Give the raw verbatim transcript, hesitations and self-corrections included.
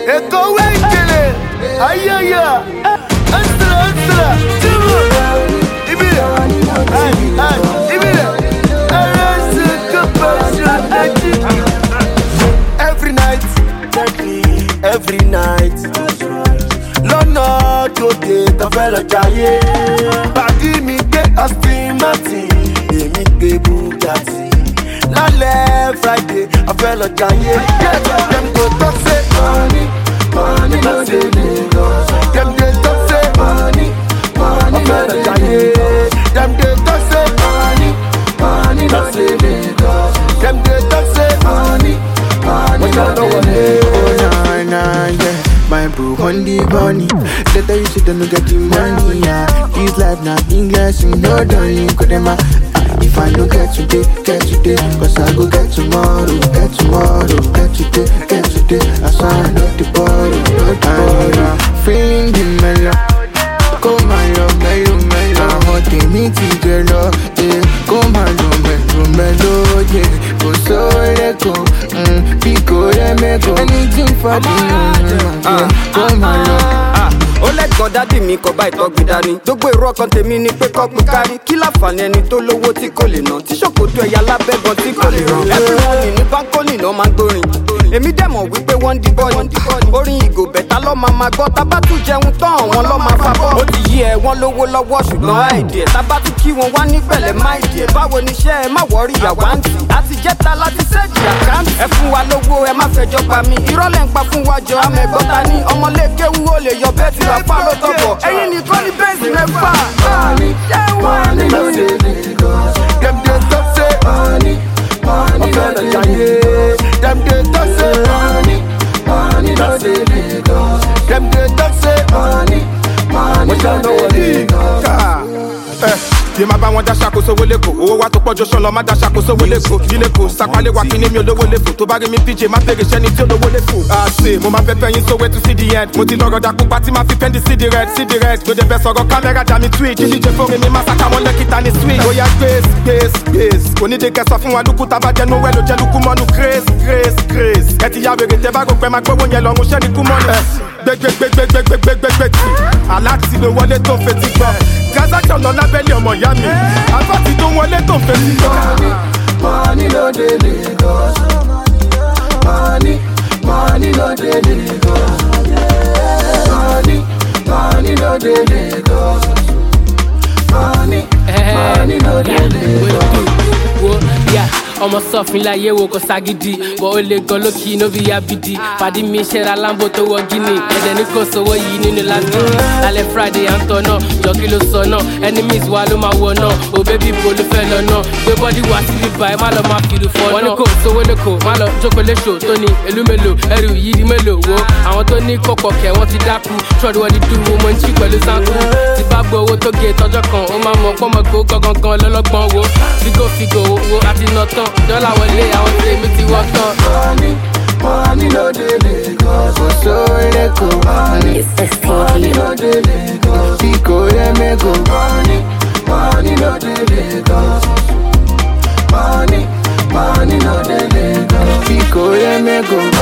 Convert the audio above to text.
Eko wekele, ayaya, ansela ansela, timu, ibile, ay ay, ibile, arase kapasha eti. Every night, every night, lọ́nà tó dé tafẹ́lọ jayé. Bàdí mi gbé Aston Martin, èmi gbé Bugatti. Lálẹ́ Friday, afẹ́lọ jayé. Dem go talk say money, money no dey Lagos. Dem dey talk say money, money no dey Lagos. Dem dey talk say money, money no dey Lagos. Dem dey talk say money, money no dey Lagos. Oh nah nah yeah, my bro on the bunny. Say that you should don't get the money yeah. This life not English, you know don't you could them. If I don't get today, get today, cause I go get tomorrow, get tomorrow, get today, get today. I sign up the borrow, not the borrow. Feeling the mellow, come on, love, mellow, mellow. I want to meet you, girl, yeah. Come on, love, mellow, mellow, yeah. Go so let go, mm, pico, let me go. Anything for the yeah. Come on, love. Ó lẹ́gbọ̀n dádì mi kọ bá ìtọ́gbìn dání. Gbogbo èrò ọkàn tèmi ni pé kọ́ pín kárí. Kí láǹfààní ẹni tó lówó tí kò lè ná? Tí ṣòkòtò ẹ̀yà lábẹ́gan tí kò lè rán. Everybody ní báńkólì náà máa ń gbórin. Èmi dẹ̀ mọ̀ wípé wọ́n ń di bọ́ọ̀lì. Orin ìgò bẹ̀tà lọ́ máa máa gbọ́. Tábà tún jẹun tán àwọn lọ́ máa fa bọ́. Ó ti yí ẹ wọ́n lówó lọ́wọ́ ṣùgbọ́n àìdí ẹ̀. Tábà tún kí wọn wá ní pẹ̀lẹ́ má ìdí ẹ̀. Báwo ni iṣẹ́ ẹ má wọ́rí àwáǹtì? Àti jẹ́ta láti ṣẹ́ẹ̀jì àkáǹtì. Ẹ fún wa lówó ẹ má fẹjọ́ pa mí. Irọ́lẹ̀ ń pa fún wa jọ amẹ̀gbọ́ta ní. Ọmọlé kéwú ó lè yọ bẹ́ẹ̀ tí ra pa ló tọ̀bọ̀. Ẹyin nìkan ní bẹ́ẹ̀sì mẹ́fà. Money no dey Lagos. Dem dey talk say money, money no dey Lagos. Dem dey talk say money, money no dey Lagos. Dem dey talk say money, money no dey Lagos. Yé máa bá wọn dá ṣàkóso owó lẹ́kọ̀ọ́. Owó wa tó pọ̀ jọ ṣọlọ má dá ṣàkóso owó lẹ́kọ̀ọ́. Bí lẹ́kọ̀ọ́ sàpálẹ̀ wa kí ní mi olówó lẹ́fọ̀. Tó bá rí mi P J má bèrè iṣẹ́ ni tí olówó lẹ́fọ̀. Àṣe mo máa fẹ́ fẹ́ yín sówé to see the end. Mo ti lọ́rọ̀ dà pupa tí máa fi pẹ́ndì sí the red sí the red. Gbèdé fẹ́ sọ̀rọ̀ kámẹ́rà dà mí tweet. Jíjíjẹ fóre mi máa sàkà wọn lẹ́kìtà ní sweet. Bóyá grace grace grace. Onídé kẹsàn fún wa lukú tá bá jẹnu wẹ́ ló jẹ́ lukú mọ́nu grace grace grace. Ẹ ti ya wèrè tẹ bá rò pé máa gbówó yẹn lọ́rùn ṣẹ́ ni kú mọ́nu. Gbẹgbẹgbẹgbẹgbẹgbẹgbẹ tí aláàtì ló wọlé tó fetí gbọ́. Gaza lọ lábẹ́lẹ̀ ọmọ ìyá mi. Àbátì tó wọlé tó fetí gbọ́. Money no dey Lagos. Money, money no dey Lagos. Money, money no dey Lagos. Money, money no dey Lagos. Ọmọ sọfin láyé wo kò ságídí bọ́ ó lè gan lókì inú bí abidi pàdé mi ṣẹ́ra lambo tó wọ gíní ẹ̀jẹ̀ ní kò sówó yìí nínú lásìkò lálẹ́ Friday à ń tọ̀ náà jọ kí ló sọ náà enemies wa ló máa wọ náà ò bébí bo ló fẹ́ lọ náà gbé bọ́dí wá sí bíbá ẹ má lọ máa fìlú fọ́ náà wọ́n ní kò sówó lẹ́kọ̀ọ́ má lọ jókòó léṣò tó ní èlú mélòó ẹrù yìí mélòó wo àwọn tó ní kọ̀pọ̀ kẹ̀ wọ́n ti dákú trọ́ọ̀dù wọ́n ti dúró mo ń chí pẹ̀lú sáńkú ti bá gbọ́ owó tó gé tọjọ́ kan ó máa mọ̀ pọ́nmọ́gbó gangan lọ́lọ́gbọ́n wo fígò fígò wo àti nà tán dọ́là wọlé àwọn tèmi ti wọ́ tán. Money, money no dey Lagos. Go so let go, Money, money no dey Lagos. pico, let me go. Money, money no dey Lagos. Money, money no dey Lagos. Pico, let me go.